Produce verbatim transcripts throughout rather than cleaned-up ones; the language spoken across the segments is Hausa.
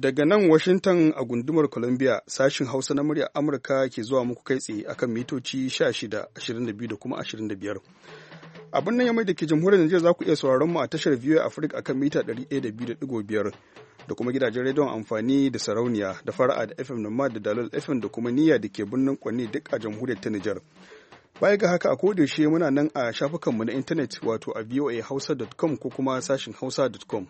Daga nan Washington a gundumar Columbia, sashin Hausa na muryar Amurka ke zuwa muku kai tsaye akan mitoci sha shida, ashirin da biyu da kuma ashirin da biyar. Abin nan yamai da ke jamhuriyar Nijar za ku iya sauraron mu a tashar V O A Africa akan mita ɗari ɗaya da biyu da ɗigo biyar da kuma gidajen rediyon amfani da sarauniya da fara'a da F M Nomad da Dalol F M da kuma niyya da ke birnin Kwanne duk a jamhuriyar ta Nijar. Baya ga haka a kodayaushe muna nan a shafukanmu na intanet wato a voa hausa dot com ko kuma sashin hausa dot com.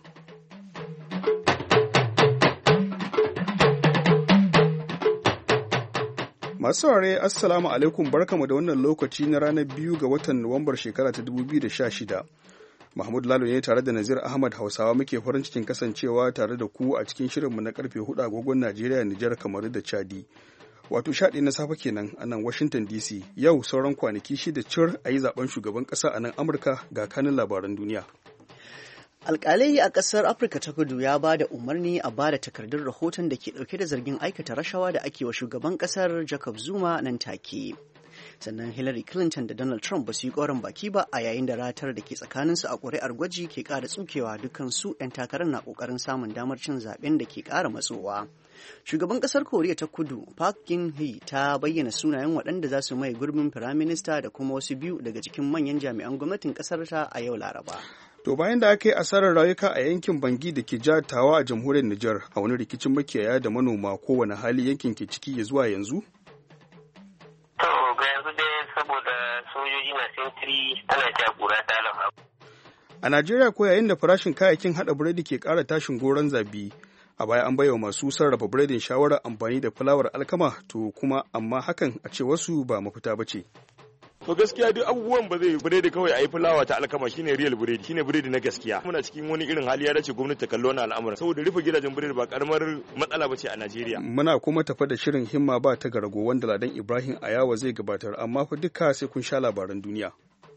Masu saurare assalamu alaikum barkamu da wannan lokaci na ranar biyu ga watan Nuwambar shekara ta dubu biyu da sha shida. Mahmud Lalo ne tare da Nazir Ahmad Hausawa muke farin cikin kasancewa tare da ku a cikin shirinmu na karfe hudu agogon Najeriya, Nijar, Kamaru da Chadi. Wato sha ɗaya na safe kenan a nan Washington D C. Yau sauran kwanaki shida cir a yi zaben shugaban ƙasa a nan Amurka ga kanin labaran duniya. Alƙalai a ƙasar Afirka ta Kudu ya ba da umarni a ba da takardun rahoton da ke ɗauke da zargin aikata rashawa da ake wa shugaban ƙasar Jacob Zuma nan take. Sannan Hillary Clinton da Donald Trump ba su yi ƙoran baki ba a yayin da ratar da ke tsakaninsu a ƙuri'ar gwaji ke ƙara tsukewa dukansu 'yan takarar na ƙoƙarin samun damar cin zaɓen da ke ƙara matsowa. Shugaban ƙasar Koriya ta Kudu Park Geun-hye ta bayyana sunayen waɗanda za su mai gurbin firaminista da kuma wasu biyu daga cikin manyan jami'an gwamnatin ƙasar ta a yau Laraba. To bayan da aka yi asarar rayuka a yankin Bangi da ke jihar Tawa a jamhuriyar Nijar a wani rikicin makiyaya da manoma kowane hali yankin ke ciki ya zuwa yanzu? To ga yanzu dai saboda sojoji na sintiri ana takura ta lafa. A Najeriya ko yayin da farashin kayayyakin haɗa biredi ke ƙara tashin goron zabi, a baya an baiwa masu sarrafa biredin shawarar amfani da fulawar alkama to kuma amma hakan a ce wasu ba mafita ba ce. To gaskiya duk abubuwan ba zai biredi kawai a yi fulawa ta alkama shine real biredi shine biredi na gaskiya. Muna cikin wani irin hali ya dace gwamnati ta kallo wannan al'amura saboda rufe gidajen biredi ba karamar matsala bace a Najeriya. Muna kuma tafa da shirin himma ba ta garago wanda Ladan Ibrahim Ayawa zai gabatar amma fa duka sai kun sha labaran duniya.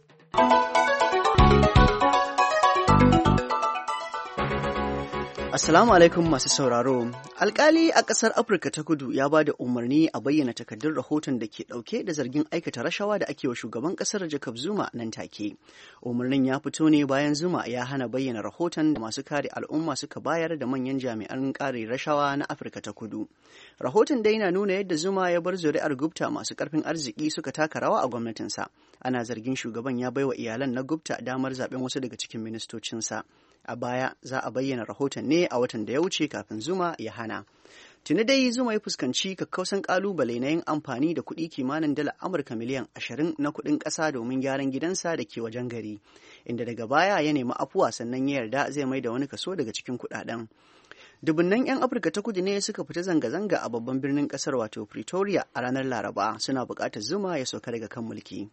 Assalamu alaikum masu sauraro. Alkali a ƙasar Afirka ta Kudu ya ba da umarni a bayyana takardun rahoton da ke ɗauke da zargin aikata rashawa da ake wa shugaban ƙasar Jacob Zuma nan take. Umarnin ya fito ne bayan Zuma ya hana bayyana rahoton da masu kare al'umma suka bayar da manyan jami'an kare rashawa na Afirka ta Kudu. Rahoton dai na nuna yadda Zuma ya bar zuri'ar Gupta masu ƙarfin arziki suka taka rawa a gwamnatinsa. Ana zargin shugaban ya baiwa iyalan na Gupta damar zaɓen wasu daga cikin ministocinsa. A baya za a bayyana rahoton ne a watan da ya wuce kafin Zuma ya hana. Tuni dai Zuma ya fuskanci kakkausan kalubale na yin amfani da kuɗi kimanin dala Amurka miliyan ashirin na kuɗin ƙasa domin gyaran gidansa da ke wajen gari, inda daga baya ya nemi afuwa sannan ya yarda zai mai da wani kaso daga cikin kuɗaɗen. Dubunnan 'yan Afirka ta Kudu ne suka fita zanga-zanga a babban birnin ƙasar wato Pretoria a ranar Laraba suna buƙatar Zuma ya sauka daga kan mulki.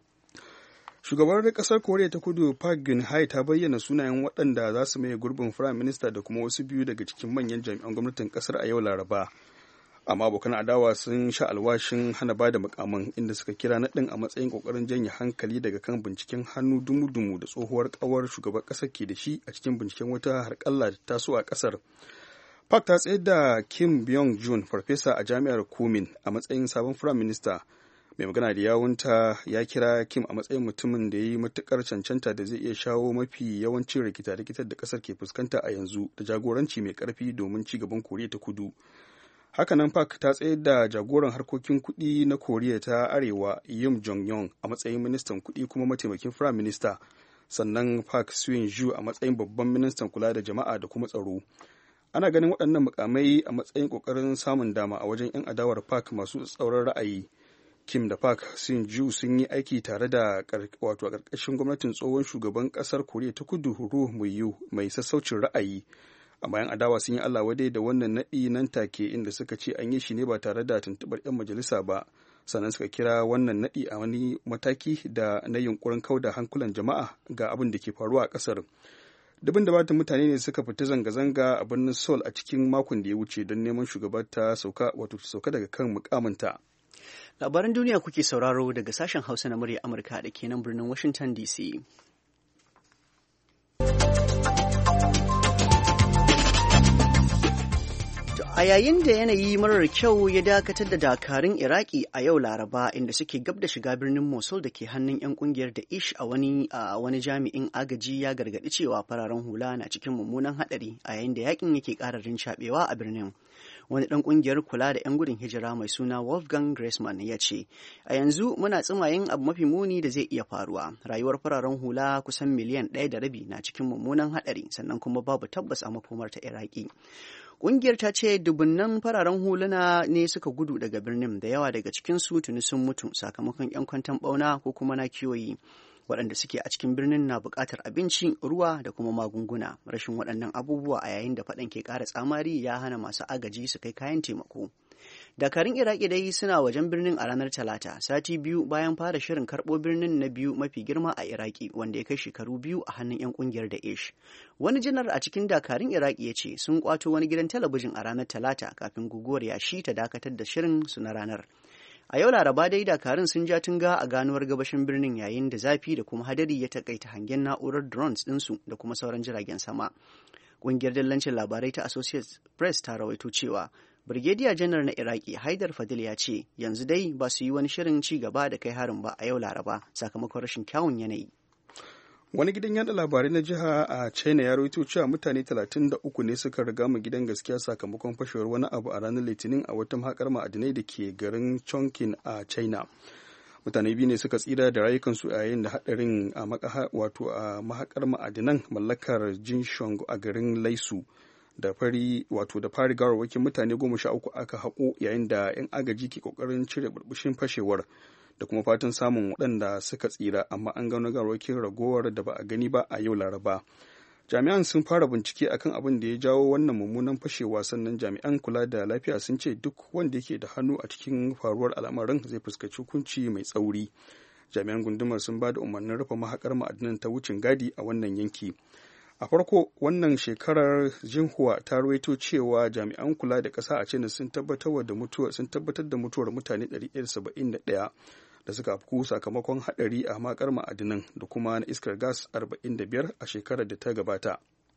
Shugabar kasar Koriya ta Kudu Park Geun-hye ta bayyana sunayen waɗanda za su maye gurbin Firayim Minista da kuma wasu biyu daga cikin manyan jami'an gwamnatin kasar a yau Laraba. Amma abokan adawa sun sha alwashin hana bada mukamin inda suka kira naɗin a matsayin ƙoƙarin janye hankali daga kan binciken hannu dumu-dumu da tsohuwar ƙawar shugaban ƙasar ke da shi a cikin binciken wata harƙalla da taso a ƙasar. Park ta tsayar da Kim Byong-jun, farfesa a jami'ar Kumin, a matsayin sabon Firayim Minista. Mai magana da yawunta ya kira Kim a matsayin mutumin da ya yi matukar cancanta da zai iya shawo mafi yawancin rikita-rikitar da kasar ke fuskanta a yanzu da jagoranci mai karfi domin ci gaban Koriya ta Kudu. Hakanan Park ta tsayar da jagoran harkokin kuɗi na Koriya ta Arewa Yim Jong-yong a matsayin ministan kuɗi kuma mataimakin firayim minista, sannan Park Seo-ju a matsayin babban ministan kula da jama'a da kuma tsaro. Ana ganin waɗannan mukamai a matsayin ƙoƙarin samun dama a wajen 'yan adawar Park masu tsauran ra'ayi. Kim da Park Seo-ju sun yi aiki tare da wato a ƙarƙashin gwamnatin tsohon shugaban ƙasar Koriya ta Kudu Roh Moo-hyun mai sassaucin ra'ayi. Amma 'yan adawa sun yi Allah wadai da wannan naɗi nan take inda suka ce an yi shi ne ba tare da tuntuɓar 'yan majalisa ba, sannan suka kira wannan naɗi a wani mataki da na yunkurin kauda hankulan jama'a ga abin da ke faruwa a ƙasar. Dubin da bata mutane ne suka fita zanga-zanga a birnin Seoul a cikin makon da ya wuce don neman shugabar ta sauka wato sauka daga kan mukaminta. Labaran duniya kuke sauraro daga sashen Hausa na murya Amurka da ke nan birnin Washington D C. A yayin da yanayi marar kyau ya dakatar da dakarun Iraki a yau Laraba inda suke gab da shiga birnin Mosul da ke hannun 'yan kungiyar Daesh a wani a wani jami'in agaji ya gargaɗi cewa fararen hula na cikin mummunan haɗari a yayin da yakin yake ƙara rincaɓewa a birnin. Wani ɗan ƙungiyar kula da 'yan gudun hijira mai suna Wolfgang Gressman ya ce, a yanzu muna tsimayin abu mafi muni da zai iya faruwa. Rayuwar fararen hula kusan miliyan ɗaya da rabi na cikin mummunan haɗari sannan kuma babu tabbas a makomar ta Iraki. Ƙungiyar ta ce dubunnan fararen huluna ne suka gudu daga birnin da yawa daga cikin su tuni sun mutu sakamakon 'yan kwanton ɓauna ko kuma na kiyoyi. Waɗanda suke a cikin birnin na buƙatar abinci, ruwa da kuma magunguna. Rashin waɗannan abubuwa a yayin da faɗan ke ƙara tsamari ya hana masu agaji su kai kayan taimako. Dakarun Iraki dai suna wajen birnin a ranar Talata, sati biyu bayan fara shirin karɓo birnin na biyu mafi girma a Iraki wanda ya kai shekaru biyu a hannun 'yan ƙungiyar Daesh. Wani janar a cikin dakarun Iraki ya ce sun ƙwato wani gidan talabijin a ranar Talata kafin guguwar yashi ta dakatar da shirin su na ranar. A yau Laraba dai dakarun sun ja tunga a ganuwar gabashin birnin yayin da zafi da kuma hadari ya takaita hangen na'urar drones ɗinsu da kuma sauran jiragen sama. Ƙungiyar dillancin labarai ta Associated Press ta rawaito cewa Brigadier Janar na Iraki Haidar Fadil ya ce yanzu dai ba su yi wani shirin ci gaba da kai harin ba a yau Laraba sakamakon rashin kyawun yanayi. Wani gidan yada labarai na jiha a China ya rawaito cewa mutane talatin da uku ne suka riga mu gidan gaskiya sakamakon fashewar wani abu a ranar Litinin a wata mahakar ma'adinai da ke garin Chongqing a China. Mutane biyu ne suka tsira da rayukansu a yayin da hadarin a wato a mahakar ma'adinan mallakar Jinshong a garin Laisu. Da fari wato da fari gawarwakin mutane goma sha uku aka haƙo yayin da 'yan agaji ke ƙoƙarin cire burbushin fashewar da kuma fatan samun waɗanda suka tsira, amma an gano gawarwakin ragowar da ba a gani ba a yau Laraba. Jami'an sun fara bincike akan abin da ya jawo wannan mummunan fashewa, sannan jami'an kula da lafiya sun ce duk wanda yake da hannu a cikin faruwar al'amarin zai fuskanci hukunci mai tsauri. Jami'an gundumar sun ba da umarnin rufe mahaƙar ma'adinan ta wucin gadi a wannan yanki. A farko wannan shekarar Jinhua ta rawaito cewa jami'an kula da ƙasa a China sun tabbatar da mutuwar sun tabbatar da mutuwar mutane ɗari ɗaya da saba'in da ɗaya da suka afku sakamakon haɗari a makar ma'adinan da kuma na iskar gas arba'in da biyar a shekarar da ta gabata.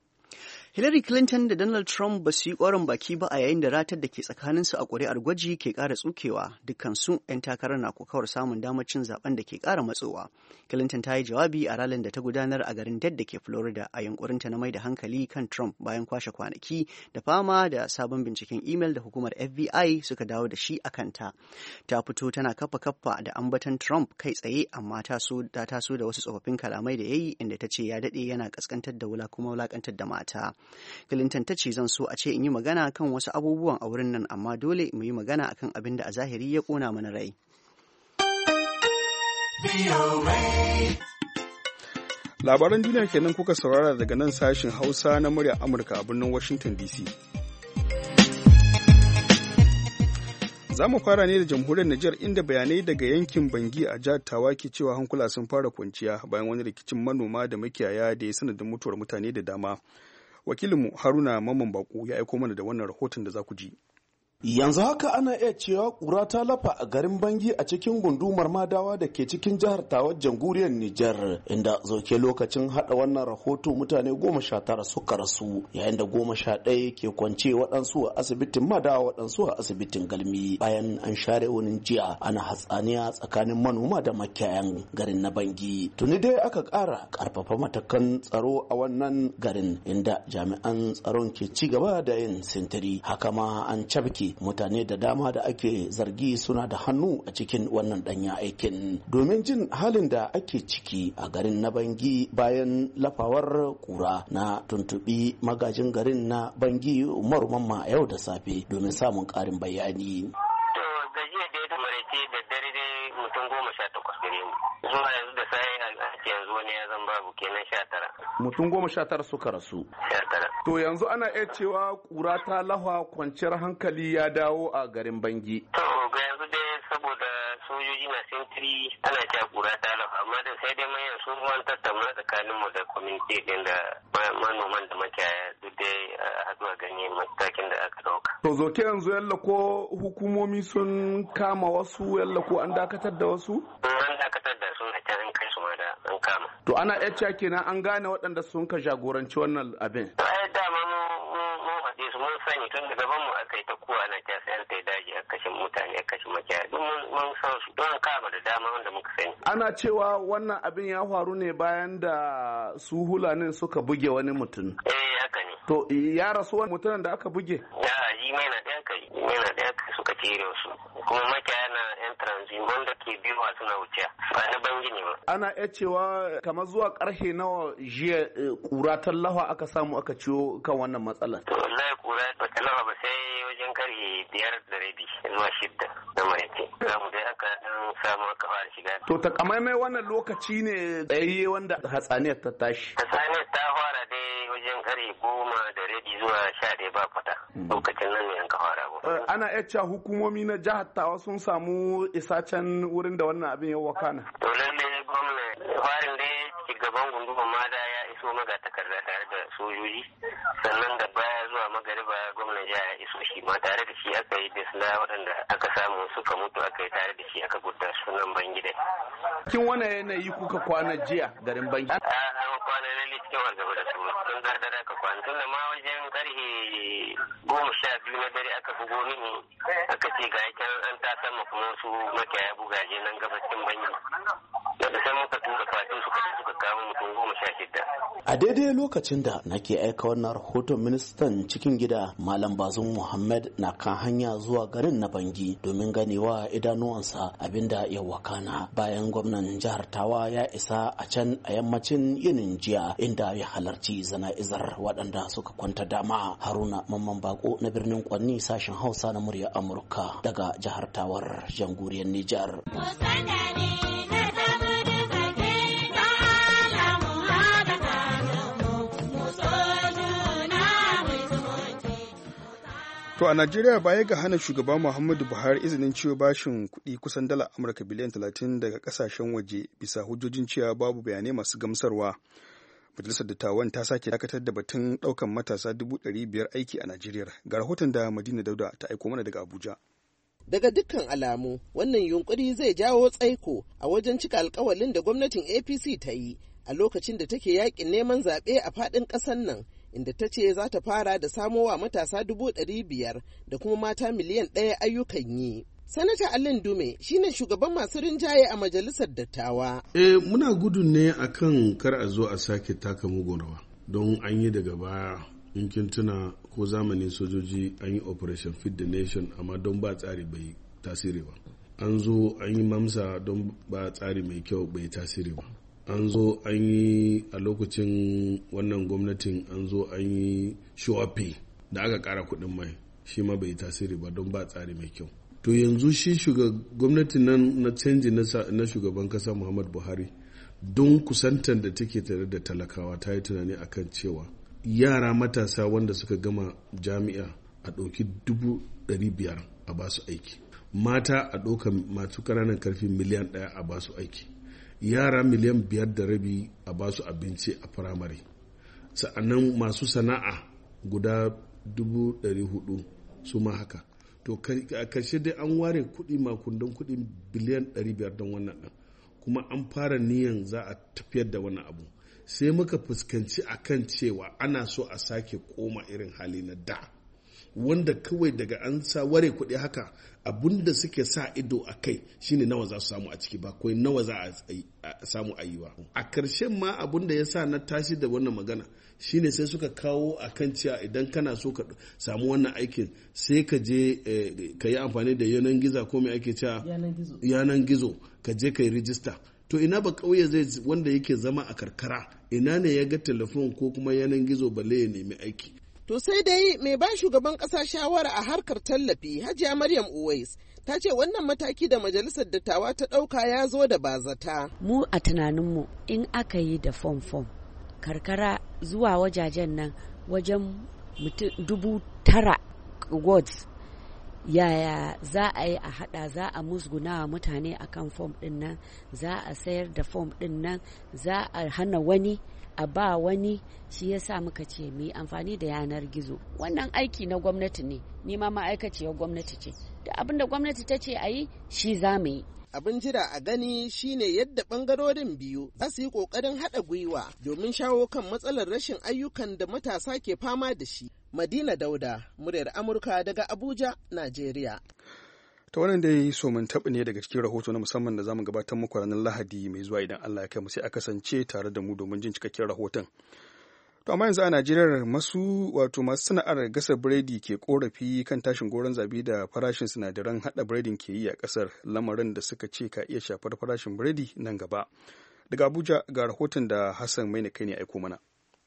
Hillary Clinton da Donald Trump ba su yi ƙorin baki ba a yayin da ratar da ke tsakaninsu a ƙuri'ar gwaji ke ƙara tsukewa. Dukkansu 'yan takarar na kokawar samun damar cin zaben da ke ƙara matsowa. Clinton ta yi jawabi a ralin da ta gudanar a garin Dead da ke Florida a yunkurinta na mai da hankali kan Trump bayan kwashe kwanaki da fama da sabon binciken imel da hukumar F B I suka dawo da shi a kanta. Ta fito tana kafa kafa da ambaton Trump kai tsaye, amma ta taso da wasu tsofaffin kalamai da ya yi inda ta ce ya daɗe yana ƙasƙantar da wula kuma wulaƙantar da mata. Clinton ta ce zan so a ce in yi magana kan wasu abubuwan a wurin nan, amma dole mu yi magana akan abin da a zahiri ya ƙona mana rai. Labaran duniya kenan kuka saurara daga nan sashin Hausa na murya Amurka a birnin Washington D C. Za mu fara ne da jamhuriyar Nijar inda bayanai daga yankin Bangi a jihar Tawa ke cewa hankula sun fara kwanciya bayan wani rikicin manoma da makiyaya da ya sanadin mutuwar mutane da dama. Wakilinmu Haruna Mamman Bako ya aiko mana da wannan rahoton da za ku ji. Yanzu haka ana iya cewa ƙura ta lafa a garin Bangi a cikin gundumar Madawa da ke cikin jihar Tawa jamhuriyar Nijar, inda zoke lokacin hada wannan rahoto mutane goma sha tara suka rasu yayin da goma sha ɗaya ke kwance, waɗansu a asibitin Madawa waɗansu a asibitin Galmi, bayan an share wani jiya ana hatsaniya tsakanin manoma da makiyayan garin na Bangi. Tuni dai aka ƙara ƙarfafa matakan tsaro a wannan garin, inda jami'an tsaron ke ci gaba da yin sintiri. Haka ma an cabke mutane da dama da ake zargi suna da hannu a cikin wannan danya aikin. Domin jin halin da ake ciki a garin na Bangi bayan lafawar kura, na tuntubi magajin garin na Bangi Umaru Mamma yau da safe domin samun karin bayani. To gajiya da ya maraice da dare dai mutum goma sha takwas gare mu. Zuwa yanzu da sai a yanzu wani ya zan babu kenan sha tara. Mutum goma sha tara suka rasu. Sha tara. To yanzu ana iya cewa kura ta lahwa, kwanciyar hankali ya dawo a garin Bangi. To ga yanzu dai saboda sojoji na sintiri ana cewa kura ta lahwa, amma da sai dai mayan sun ruwan tattauna tsakanin mu da community din da manoman da makiyaya duk dai haduwa ganye matakin da aka dauka. To zoke yanzu yalla ko hukumomi sun kama wasu, yalla ko an dakatar da wasu? An dakatar da sun a can an kai su ma da an kama. To ana iya cewa kenan an gane waɗanda sun ka jagoranci wannan abin. Ai dama mu mu haɗe su mun sani tun da gaban mu aka yi ta ana cewa wannan abin ya faru ne bayan da su hulanin suka buge wani mutum. Eh haka ne. To ya rasu wani mutumin da aka buge? Ya ji mai na ɗaya kai, mai na ɗaya kai suka cire su. Kuma makiyaya na yan transit wanda ke biyu a suna wuce ba na bangi ne ba. Ana iya cewa kamar zuwa karfe nawa jiya kura tallawa aka samu aka ciwo kan wannan matsalar. To wallahi kura ba tallawa ba sai wajen karfe biyar da rabi zuwa shidda na maraice. Zamu dai aka dan samu aka fara shiga. To takamaimai wannan lokaci ne tsayayye wanda hatsaniyar ta tashi. Hatsaniyar ta fara dai wajen karfe goma da rabi zuwa sha ɗaya ba kwata. Lokacin nan ne an ka fara ba. Ana iya cewa hukumomi na jihar Tawa sun samu isa can wurin da wannan abin ya wakana. To lalle gwamna farin dai shugaban gundumar mada ya iso maga takarda tare da sojoji sannan da baya zuwa magariba gwamnan jiha ya iso shi ma tare da shi aka yi bisla waɗanda aka samu suka mutu aka yi tare da shi aka gudda sunan bangida. Kin wani yanayi kuka kwana jiya garin bangi? A an kwana lalle cikin wargaba da su tun dardara ka kwana tun da ma wajen karfe goma sha biyu na dare aka bugo mini aka ce ga yakan an ta sama kuma su makiyaya bugaje nan gabashin bangi. Da sai muka tura fatin suka suka kawo mutum goma sha shida. A daidai lokacin da nake aika wannan rahoton ministan cikin gida Malam Bazum Muhammad na kan hanya zuwa garin na Bangi domin ganewa idanuwansa abinda ya wakana bayan gwamnan jihar Tawa ya isa a can a yammacin yinin jiya inda ya halarci zana'izar waɗanda suka kwanta dama. Haruna Mamman Bako na birnin Kwanni sashen Hausa na murya Amurka daga jihar Tawar jamhuriyar Nijar. To a Najeriya baya ga hana shugaba Muhammadu Buhari izinin ciwo bashin kuɗi kusan dala Amurka biliyan talatin daga ƙasashen waje bisa hujjojin cewa babu bayanai masu gamsarwa. Majalisar Dattawan ta sake dakatar da batun ɗaukan matasa dubu ɗari biyar aiki a Najeriya. Ga rahoton da Madina Dauda ta aiko mana daga Abuja. Daga dukkan alamu, wannan yunkuri zai jawo tsaiko a wajen cika alkawalin da gwamnatin A P C ta yi a lokacin da take yakin neman zaɓe a faɗin ƙasar nan, inda ta ce za ta fara da samowa matasa dubu ɗari biyar da kuma mata miliyan ɗaya ayyukan yi. Sanata Alin Dume shine shugaban masu rinjaye a majalisar dattawa. Eh muna gudun ne akan kar a zo a sake taka mugun rawa don an yi daga baya in kin tuna ko zamanin sojoji an yi operation feed the nation amma don ba tsari bai tasiri ba. An zo an yi mamsa don ba tsari mai kyau bai tasiri ba. An zo an yi a lokacin wannan gwamnatin an zo an yi show pay da aka kara kuɗin mai shi ma bai tasiri ba don ba tsari mai kyau. To yanzu shi gwamnatin nan na canji na shugaban kasa Muhammadu Buhari don kusantar da take tare da talakawa ta yi tunani akan cewa yara matasa wanda suka gama jami'a a ɗauki dubu ɗari biyar a basu aiki, mata a ɗauka masu ƙananan karfi miliyan ɗaya a basu aiki, yara miliyan biyar da rabi a basu abinci a firamare, sa'annan masu sana'a guda dubu ɗari hudu su ma haka. To a karshe dai an ware kuɗi makundan kuɗi biliyan ɗari biyar don wannan ɗan, kuma an fara niyan za a tafiyar da wannan abu. Sai muka fuskanci akan cewa ana so a sake koma irin hali na da, wanda kawai daga an sa ware kuɗi haka abinda suke sa ido a kai shine nawa za su samu a ciki ba kawai nawa za a samu a yi ba. A ƙarshen ma abinda ya sa na tashi da wannan magana shine sai suka kawo a kan cewa idan kana so ka samu wannan aikin sai ka je ka yi amfani da yanan gizo ko mai ake cewa yanan gizo ka je ka yi rijista. To ina ba ƙauye zai wanda yake zama a karkara ina ne ya ga telefon ko kuma yanan gizo balle ya nemi aiki. To sai dai mai ba shugaban ƙasa shawara a harkar tallafi Hajiya Maryam Uwais ta ce wannan mataki da majalisar dattawa ta ɗauka ya zo da bazata. Mu a tunaninmu in aka yi da fom fom karkara zuwa wajajen nan wajen dubu tara wards yaya za a yi a hada za a musguna wa mutane akan fom din nan, za a sayar da fom din nan, za a hana wani a ba wani. Shi yasa muka ce mu yi amfani da yanar gizo. Wannan aiki na gwamnati ne, ni ma ma'aikaciyar gwamnati ce, da abin da gwamnati ta ce a yi shi za mu yi. Abin jira a gani shine yadda bangarorin biyu za su yi kokarin haɗa gwiwa domin shawo kan matsalar rashin ayyukan da matasa ke fama da shi. Madina Dauda, muryar Amurka daga Abuja, Najeriya. ta wannan dai so mun taɓa ne daga cikin rahoto na musamman da zamu gabatar muku ranar Lahadi mai zuwa idan Allah ya kai mu, sai a kasance tare da mu domin jin cikakken rahoton. To amma yanzu a Najeriya masu wato masu sana'ar gasa biredi ke korafi kan tashin goron zabi da farashin sinadaran hada biredin ke yi a kasar, lamarin da suka ce ka iya shafar farashin biredi nan gaba. Daga Abuja ga rahoton da Hassan Maina kai ne aiko mana.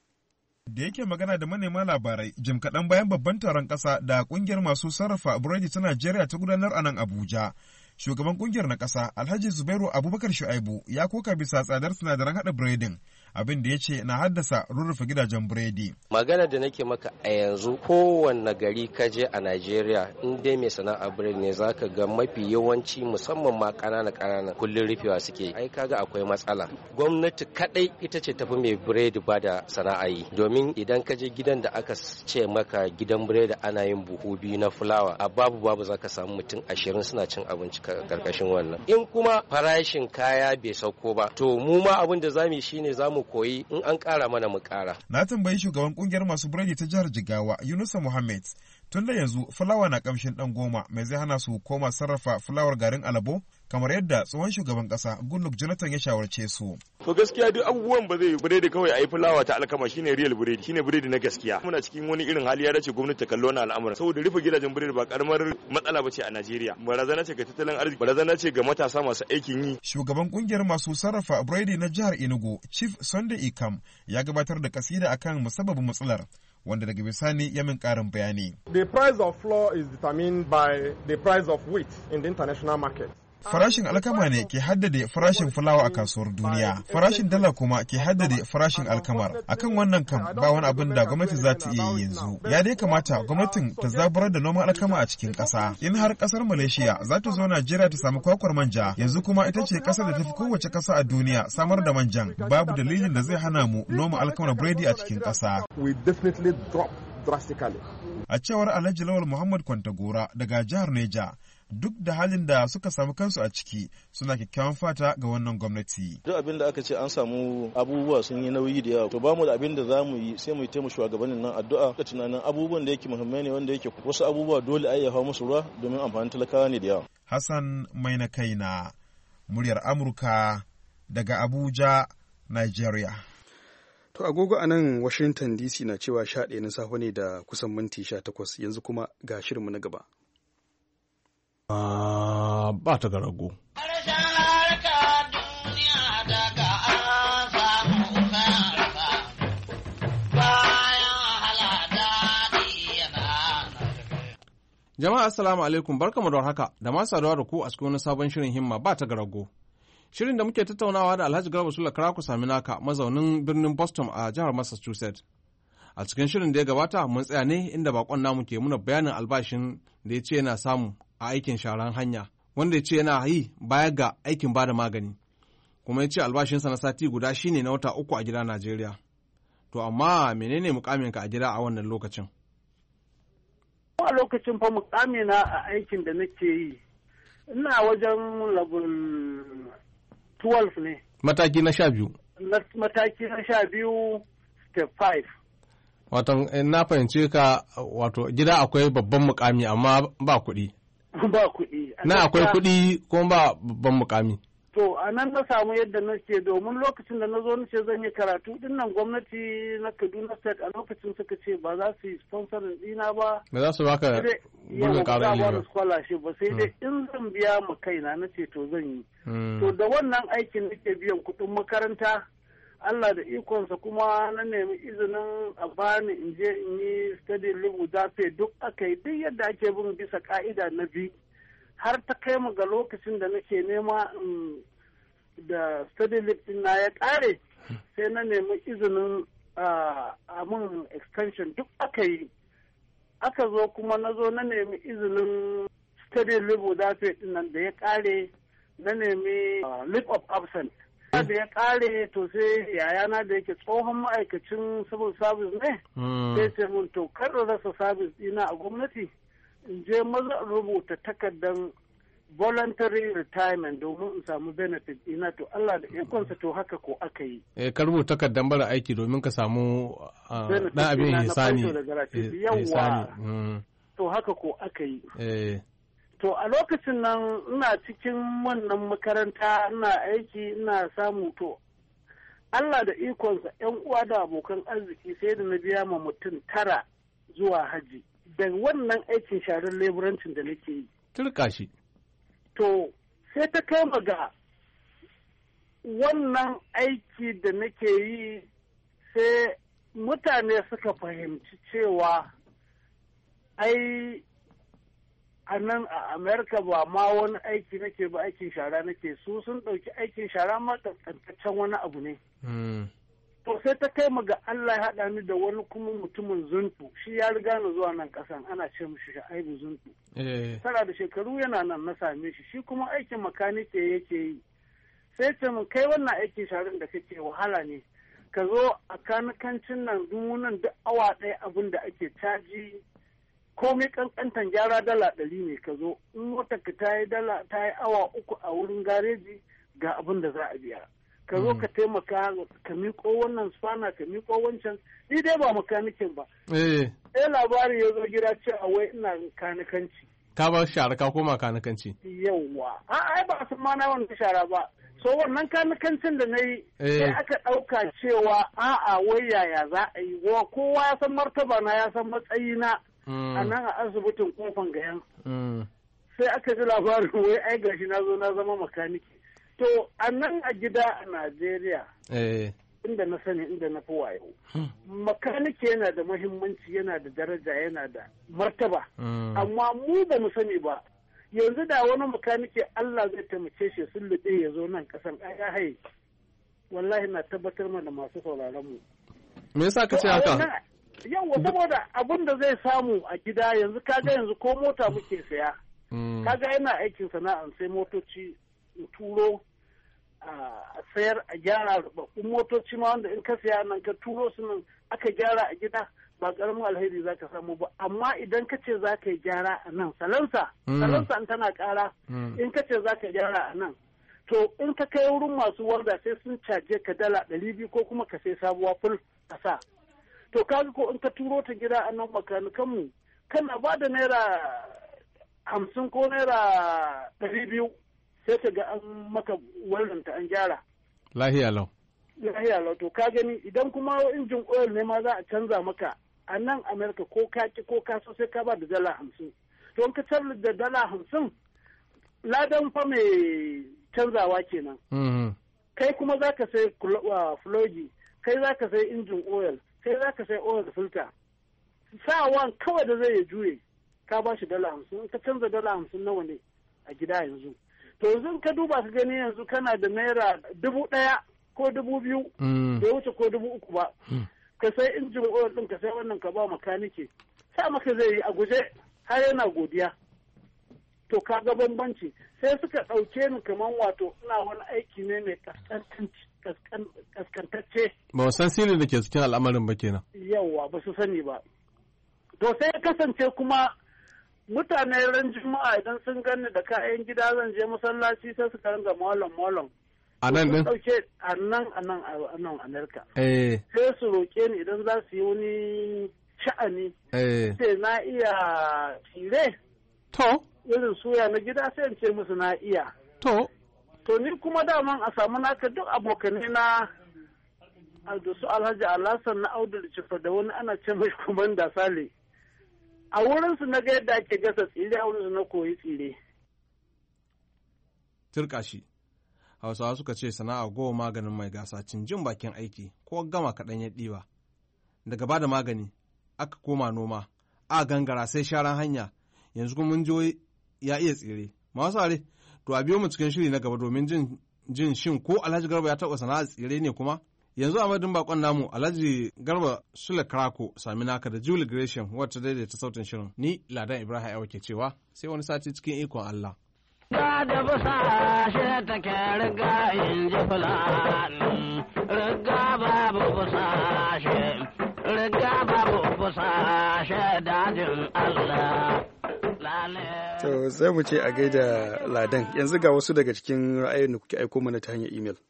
Da yake magana da manema labarai jim kaɗan bayan babban taron ƙasa da ƙungiyar masu sarrafa burodi ta Najeriya ta gudanar a nan Abuja, shugaban ƙungiyar na ƙasa Alhaji Zubairu Abubakar Shu'aibu ya koka bisa tsadar sinadaran haɗa biredin, abin da ya ce na haddasa rurrufe gidajen biredi. Magana da nake maka a yanzu kowanne gari ka je a Najeriya in dai mai sana'a biredi ne zaka ga mafi yawanci musamman ma ƙanana ƙanana kullun rufewa suke. Ai kaga akwai matsala. Gwamnati kadai ita ce tafi mai biredi ba da sana'a yi. Domin idan ka je gidan da aka ce maka gidan biredi ana yin buhu biyu na fulawa, a babu babu zaka samu mutum ashirin suna cin abinci karkashin wannan. In kuma farashin kaya bai sauko ba, to mu ma abin da zamu yi shine zamu koyi in an ƙara mana mu ƙara. Na tambayi shugaban kungiyar masu biredi ta jihar Jigawa, Yunusa Muhammad, tun da yanzu fulawa na kamshin dan goma, mai zai hana su koma sarrafa fulawar garin alabo kamar yadda tsohon shugaban kasa Goodluck Jonathan ya shawarce su. To gaskiya duk abubuwan ba zai biredi kawai ayi fulawa ta alkama shine real biredi, shine biredi na gaskiya. Muna cikin wani irin hali ya dace gwamnati ta kallo na al'amura, saboda rufe gidajen biredi ba karamar matsala bace a Najeriya. Barazana ce ga tattalin arziki, barazana ce ga matasa masu aikin yi. Shugaban kungiyar masu sarrafa biredi na jihar Enugu, Chief Sunday Ikam, ya gabatar da kasida akan musabbabin matsalar, wanda daga bisani ya min karin bayani. The price of flour is determined by the price of wheat in the international market. Farashin alkama ne ke haddade farashin fulawa a kasuwar duniya. Farashin dala kuma ke haddade farashin alkamar. Akan wannan kan ba wani abin da gwamnati za ta iya yi yanzu. Ya dai kamata gwamnatin ta zaburar da noman alkama a cikin ƙasa. In har ƙasar Malaysia za ta zo Najeriya ta samu kwakwar manja, yanzu kuma ita ce ƙasar da ta fi kowace ƙasa a duniya samar da manjan. Babu dalilin da zai hana mu noma alkamar biredi a cikin ƙasa. We definitely drop drastically. A cewar Alhaji Lawal Muhammad Kwantagora daga jihar Neja, duk da halin da suka samu kansu a ciki suna kyakkyawan fata ga wannan gwamnati. Duk abin da aka ce an samu abubuwa sun yi nauyi da yawa, to ba mu da abin da za mu yi sai mu yi taimu shugabannin nan addu'a da tunanin abubuwan da yake muhimmai ne, wanda yake wasu abubuwa dole a yi hawa musu ruwa domin amfanin talakawa ne da yawa. Hassan mai na kaina, muryar Amurka daga Abuja, Nigeria. To agogo a nan Washington D C na cewa sha ɗaya na safe ne da kusan minti sha takwas, yanzu kuma ga shirinmu na gaba. Uh, ba ta ga rago. Jama'a assalamu alaikum, barkamu da haka da ma saduwa da ku a cikin wani sabon shirin himma ba ta ga rago. Shirin da muke tattaunawa da Alhaji Garba Sula Karaku Saminaka, mazaunin birnin Boston a jihar Massachusetts. A cikin shirin da ya gabata mun tsaya ne inda bakon namu ke muna bayanin albashin da ya ce yana samu a aikin sharan hanya, wanda ya ce yana yi baya ga aikin bada magani, kuma ya ce albashinsa na sati guda shine na wata uku a gida Najeriya. To amma menene mukaminka a gida a wannan lokacin? A lokacin fa mukamina a aikin da nake yi ina wajen level twelve ne. Mataki na sha biyu? Mataki na sha biyu step five. Wato na fahimce ka, wato gida akwai babban mukami amma ba kuɗi. Ba kuɗi. Na akwai kuɗi kuma ba babban mukami. To a nan na samu yadda na ce, domin lokacin da na zo na ce zan yi karatu din nan gwamnati na Kaduna State a lokacin suka ce ba za su yi sponsorin dina ba. Ba za su baka bugun ƙarar ilimi ba. Scholarship ba sai dai in zan biya ma kaina na ce to zan yi. To da wannan aikin nake biyan kuɗin makaranta. Allah da ikonsa kuma na nemi izinin a bani in je in yi study leave without pay, duk aka yi duk yadda ake bin bisa ka'ida na bi, har ta kai mu ga lokacin da nake nema da study leave din na ya kare, sai na nemi izinin a mun extension, duk aka yi. Aka zo kuma na zo na nemi izinin study leave without pay din nan da ya kare, na nemi leave of absence. Da ya kare to sai yayana da yake tsohon ma'aikacin civil service ne, sai ce mun to kar rasa service dina a gwamnati, in je maza rubuta takardar voluntary retirement domin in samu benefit dina. To Allah da ikonsa to haka ko aka yi. Eh, ka rubuta takardar bara aiki domin ka samu dan abin hisani. Yawwa. To haka ko aka yi. Eh. To a lokacin nan ina cikin wannan makaranta ina aiki ina samu to Allah da ikonsa ‘yan uwa da abokan arziki sai da na biya ma mutum tara zuwa haji da wannan aikin sharar leburancin da nake yi. Turka shi. To sai ta kai ga wannan aiki da nake yi sai mutane suka fahimci cewa ai a nan a Amerika ba ma wani aiki nake ba aikin shara nake su sun ɗauki aikin shara ma ƙanƙantaccen wani abu ne. To sai ta kai ga Allah ya haɗa ni da wani kuma mutumin zuntu shi ya riga ni zuwa nan ƙasan ana ce mishi Sha'ibu zuntu. Tara da shekaru yana nan na same shi shi kuma aikin makanike yake yi. Sai ce mun kai wannan aikin sharan da kake wahala ne. Ka zo a kanikancin nan dumunan duk awa ɗaya abin da ake caji komai kankantan gyara dala ɗari ne ka zo in motar ka ta yi dala ta yi awa uku a wurin gareji ga abin da za a biya ka zo ka taimaka ka miƙo wannan spana ka miƙo wancan ni dai ba makanikin ba eh labari ya zo gida cewa wai ina kanikanci ka ba shara ka koma kanikanci yawwa a ai ba su ma na wannan shara ba so wannan kanikancin da na yi sai aka ɗauka cewa a'a wai yaya za a yi kowa ya san martaba na ya san matsayi na a nan a asibitin kofan gayan sai aka ji labarin wai ai gashi na zo na zama makaniki to a nan a gida a Najeriya inda na sani inda na fi wayo makaniki yana da mahimmanci yana da daraja yana da martaba amma mu ba mu sani ba yanzu da wani makaniki Allah zai taimake shi sun lube ya zo nan kasan ya haye wallahi na tabbatar mana masu sauraron mu me yasa ka ce haka yawa saboda abin da zai samu a gida yanzu kaga yanzu ko mota muke saya kaga yana aikin sana'an sai motoci turo a sayar a gyara rubabbun motoci ma wanda in ka saya nan ka turo su nan aka gyara a gida ba karamin alheri zaka samu ba amma idan ka ce za ka yi gyara a nan salansa salansa an tana kara in ka ce za ka gyara a nan to in ka kai wurin masu warda sai sun caje ka dala ɗari biyu ko kuma ka sai sabuwa ful a sa to kaga ko in ka turo ta gida a nan makanikanmu kana ba da naira hamsin ko naira ɗari biyu sai ka ga an maka wallanta an gyara. Lahiya lau. Lahiya lau to ka gani idan kuma injin oil ne ma za a canza maka a nan Amerika ko ka ki ko ka so sai ka ba da dala hamsin. To in ka canza da dala hamsin ladan fa mai canzawa kenan. Kai kuma za ka sai flogi, kai za ka sai injin oil, kai za ka sai oil filter. Sawan kawai da zai ya juye ka ba shi dala hamsin ka canza dala hamsin nawa ne a gida yanzu. To yanzu ka duba ka gani yanzu kana da naira dubu ɗaya ko dubu biyu bai wuce ko dubu uku ba. Ka sai injin oil ɗin ka sai wannan ka ba makanike. Sa maka zai yi a guje har yana godiya. To ka ga bambanci sai suka ɗauke ni kamar wato ina wani aiki ne mai kaskantacce. Ba san sirri da ke cikin al'amarin ba kenan. Yawwa ba su sani ba. To sai ya kasance kuma mutane ran juma'a idan sun gani da kayan gida zan je masallaci sai su karanga mallam mallam. A nan din? A nan a nan a nan Amerika. Eh. Sai su roƙe ni idan za su yi wani sha'ani. Eh. Sai na iya tire. To. Irin suya na gida sai in ce musu na iya. To. To ni kuma daman a samu naka duk abokanai na da su Alhaji Alhassan na Audu da Cifa da wani ana ce mai Komanda Sale. A wurinsu na ga yadda ake gasa tsire a wurinsu na koyi tsire. Turka shi. Hausawa suka ce sana'a goma maganin mai gasa cin jin bakin aiki ko gama kaɗan ya ɗiba. Daga ba da magani aka koma noma a gangara sai sharan hanya yanzu kuma mun ji ya iya tsire. Masu are to a biyo mu cikin shiri na gaba domin jin jin shin ko Alhaji Garba ya taɓa sana'a tsire ne kuma? Yanzu a madadin bakon namu Alhaji Garba Sule Krako sami naka da Julie Gresham wacce daidaita sautin shirin ni Ladan Ibrahim Aiwa ke cewa sai wani sati cikin ikon Allah. Ga da busa shi take riga in ji fulani, riga babu busa shi, riga babu busa shi dajin Allah. To sai mu ce a gaida Ladan yanzu ga wasu daga cikin ra'ayoyin da kuke aiko mana ta hanyar imel.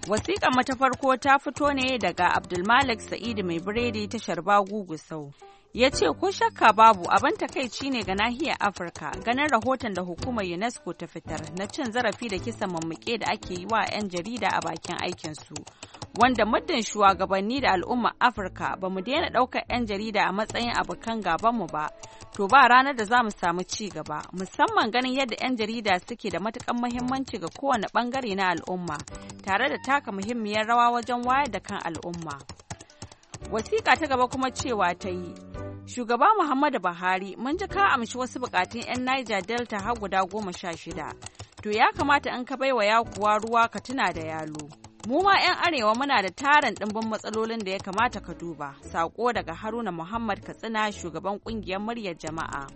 Wasiƙar mata farko ta fito ne daga Abdulmalik Sa'idu mai biredi tashar Bagu Gusau. Ya ce ko shakka babu abin takaici ne ga nahiyar Afirka ganin rahoton da hukumar UNESCO ta fitar na cin zarafi da kisan mammuke da ake yi wa 'yan jarida a bakin aikinsu. Wanda muddin shugabanni da al'ummar Afirka ba mu daina ɗaukar 'yan jarida a matsayin abokan gabanmu ba, to ba ranar da za mu samu ci gaba, musamman ganin yadda 'yan jarida suke da matuƙar muhimmanci ga kowane ɓangare na al'umma, tare da taka muhimmiyar rawa wajen wayar da kan al'umma. Wasiƙa ta gaba kuma cewa ta yi, Shugaba Muhammadu Buhari, mun ji ka amshi wasu buƙatun 'yan Niger Delta har guda goma sha shida, to ya kamata in ka baiwa yakuwa ruwa ka tuna da yalo. Mu ma 'yan arewa muna da tarin ɗimbin matsalolin da ya kamata ka duba. Sako daga Haruna Muhammad Katsina, shugaban ƙungiyar muryar jama'a.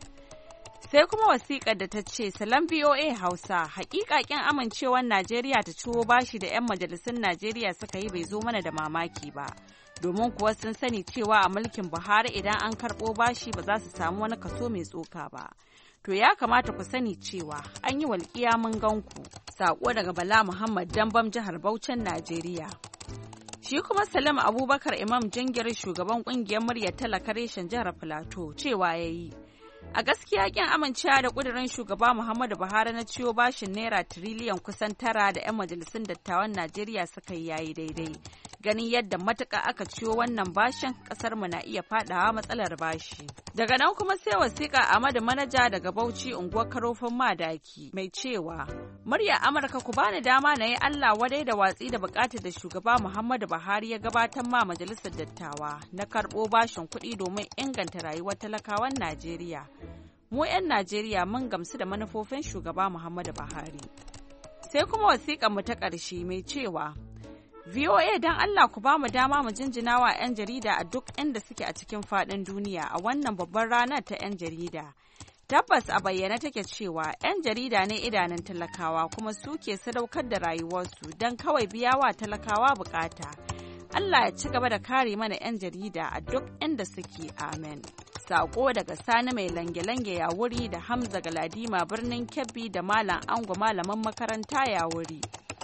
Sai kuma wasiƙar da ta ce, Salam B O A Hausa, haƙiƙa ƙin amincewar Najeriya ta ciwo bashi da 'yan majalisun Najeriya suka yi bai zo mana da mamaki ba. Domin kuwa sun sani cewa a mulkin Buhari idan an karɓo bashi ba za su samu wani kaso mai tsoka ba. To ya kamata ku sani cewa an yi walƙiya mun ganku. Sako daga Bala Muhammad Dambam jihar Bauchin Najeriya. Shi kuma Salim Abubakar Imam Jingir shugaban kungiyar muryar talaka reshen jihar Filato cewa ya yi. A gaskiya kin amincewa da kudirin shugaba Muhammadu Buhari na ciwo bashin naira tiriliyan kusan tara da 'yan majalisun dattawan Najeriya suka yi yayi daidai. Ganin yadda matuƙa aka ciwo wannan bashin ƙasar mu na iya faɗawa matsalar bashi. Daga nan kuma sai wasiƙa Ahmadu Manaja daga Bauchi unguwar Karofin Madaki mai cewa murya Amurka ku bani dama na yi Allah wadai da watsi da buƙatar da shugaba Muhammadu Buhari ya gabatar ma majalisar dattawa na karɓo bashin kuɗi domin inganta rayuwar talakawan Najeriya. Mu 'yan Najeriya mun gamsu da manufofin shugaba Muhammadu Buhari. Sai kuma wasiƙar mu ta ƙarshe mai cewa V O A don Allah ku ba mu dama mu jinjina wa 'yan jarida a duk inda suke a cikin faɗin duniya a wannan babbar ranar ta 'yan jarida. Tabbas a bayyane take cewa 'yan jarida ne idanun talakawa kuma suke sadaukar da rayuwarsu don kawai biya wa talakawa bukata. Allah ya ci gaba da kare mana 'yan jarida a duk inda suke, amen. Sako daga Sani mai lange-lange ya wuri da Hamza Galadima birnin Kebbi da Malam Ango malaman makaranta ya wuri.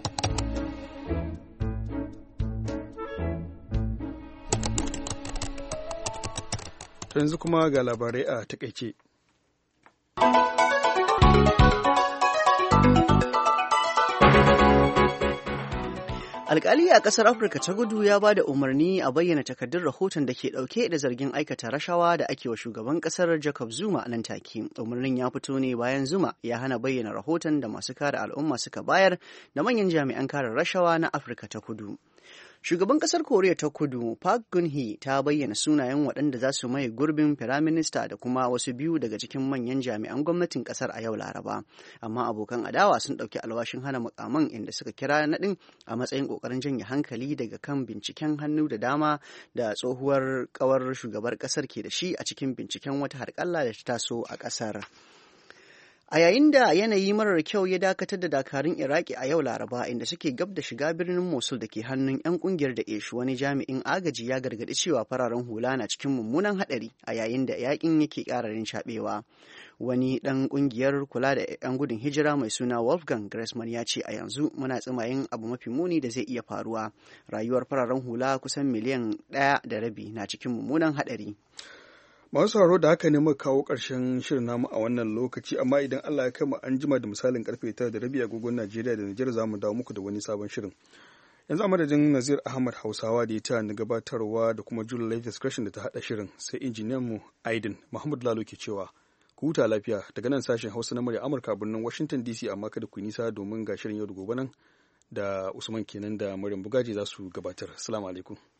Yanzu kuma ga labarai a takaice. Alkali a ƙasar Afirka ta Kudu ya ba da umarni a bayyana takardun rahoton da ke ɗauke da zargin aikata rashawa da ake wa shugaban ƙasar Jacob Zuma nan take. Umarnin ya fito ne bayan Zuma ya hana bayyana rahoton da masu kare al'umma suka bayar da manyan jami'an kare rashawa na Afirka ta Kudu. Shugaban kasar Koriya ta Kudu Park Geun-hye ta bayyana sunayen waɗanda za su maye gurbin firaminista da kuma wasu biyu daga cikin manyan jami'an gwamnatin kasar a yau Laraba. Amma abokan adawa sun ɗauki alwashin hana mukaman inda suka kira naɗin a matsayin ƙoƙarin janye hankali daga kan binciken hannu da dama da tsohuwar ƙawar shugabar ƙasar ke da shi a cikin binciken wata harƙalla da ta taso a ƙasar. A yayin da yanayi marar kyau ya dakatar da dakarun Iraki a yau Laraba inda suke gab da shiga birnin Mosul da ke hannun 'yan kungiyar Daesh, wani jami'in agaji ya gargaɗi cewa fararen hula na cikin mummunan haɗari a yayin da yakin yake ƙararin shaɓewa. Wani ɗan ƙungiyar kula da 'yan gudun hijira mai suna Wolfgang Gressman ya ce a yanzu muna tsimayin abu mafi muni da zai iya faruwa. Rayuwar fararen hula kusan miliyan ɗaya da rabi na cikin mummunan haɗari. Masu sauraro da haka ne muka kawo ƙarshen shirin namu a wannan lokaci, amma idan Allah ya kama an jima da misalin karfe tara da rabi agogon Najeriya da Nijar za mu dawo muku da wani sabon shirin. Yanzu a madadin Nazir Ahmad Hausawa da ya ta ni gabatarwa da kuma Julie Lathis Gresham da ta haɗa shirin, sai injiniyan mu Aidin Muhammad Lalo ke cewa ku huta lafiya daga nan sashen Hausa na murya Amurka birnin Washington D C, amma kada ku nisa domin ga shirin yau da gobe nan da Usman kenan da Maryam Bugaji za su gabatar. Assalamu alaikum.